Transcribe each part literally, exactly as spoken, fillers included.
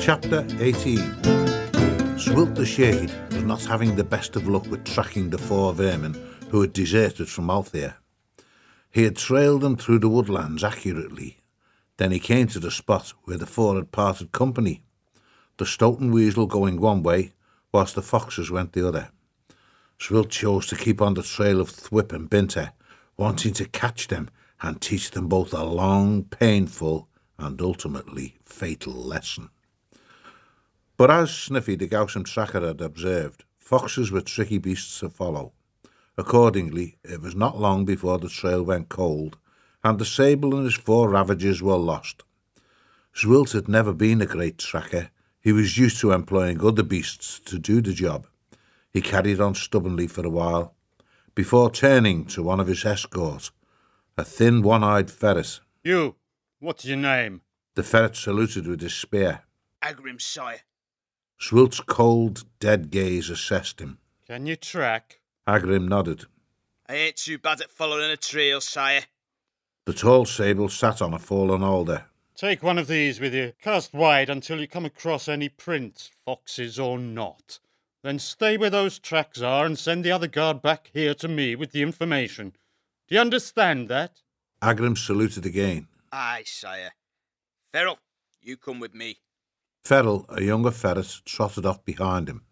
Chapter eighteen. Swilt the Shade was not having the best of luck with tracking the four vermin who had deserted from Althea. He had trailed them through the woodlands accurately. Then he came to the spot where the four had parted company, the stoat and weasel going one way, whilst the foxes went the other. Swilt chose to keep on the trail of Thwip and Binter, wanting to catch them and teach them both a long, painful, and ultimately fatal lesson. But as Sniffy the Gowsome Tracker had observed, foxes were tricky beasts to follow. Accordingly, it was not long before the trail went cold, and the sable and his four ravagers were lost. Swilt had never been a great tracker. He was used to employing other beasts to do the job. He carried on stubbornly for a while, before turning to one of his escort, a thin, one-eyed ferret. You, what's your name? The ferret saluted with his spear. Agrim, sire. Swilt's cold, dead gaze assessed him. Can you track? Agrim nodded. I ain't too bad at following a trail, sire. The tall sable sat on a fallen alder. Take one of these with you. Cast wide until you come across any prints, foxes or not. Then stay where those tracks are and send the other guard back here to me with the information. Do you understand that? Agrim saluted again. Aye, sire. Ferrell, you come with me. Ferrell, a younger ferret, trotted off behind him.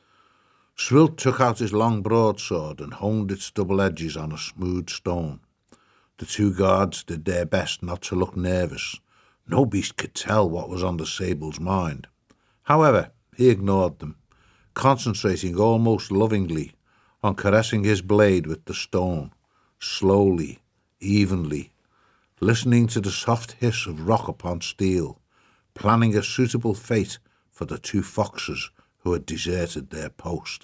Swilt took out his long broadsword and honed its double edges on a smooth stone. The two guards did their best not to look nervous. No beast could tell what was on the sable's mind. However, he ignored them, concentrating almost lovingly on caressing his blade with the stone, slowly, evenly, listening to the soft hiss of rock upon steel, planning a suitable fate for the two foxes who had deserted their post.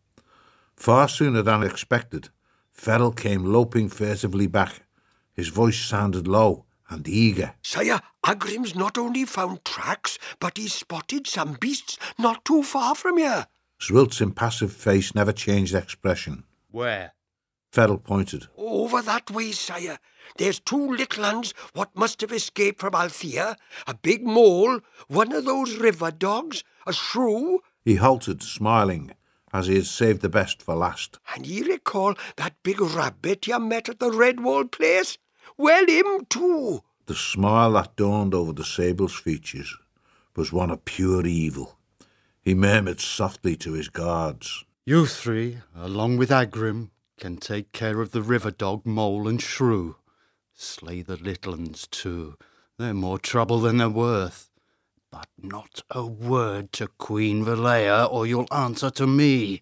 Far sooner than expected, Ferrell came loping furtively back. His voice sounded low and eager. Sire, Agrim's not only found tracks, but he's spotted some beasts not too far from here. Swilt's impassive face never changed expression. Where? Ferrell pointed. Over that way, sire. There's two little uns what must have escaped from Althea, a big mole, one of those river dogs, a shrew. He halted, smiling, as he had saved the best for last. And ye recall that big rabbit you met at the Redwall place? Well, him too. The smile that dawned over the sable's features was one of pure evil. He murmured softly to his guards. You three, along with Agrim, can take care of the river dog, mole and shrew. Slay the little uns too. They're more trouble than they're worth. But not a word to Queen Valea, or you'll answer to me.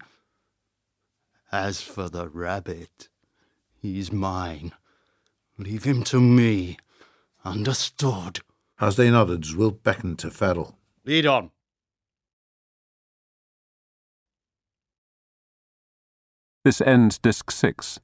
As for the rabbit, he's mine. Leave him to me. Understood? As they nodded, Swilt beckoned to Ferrell. Lead on. This ends Disc six.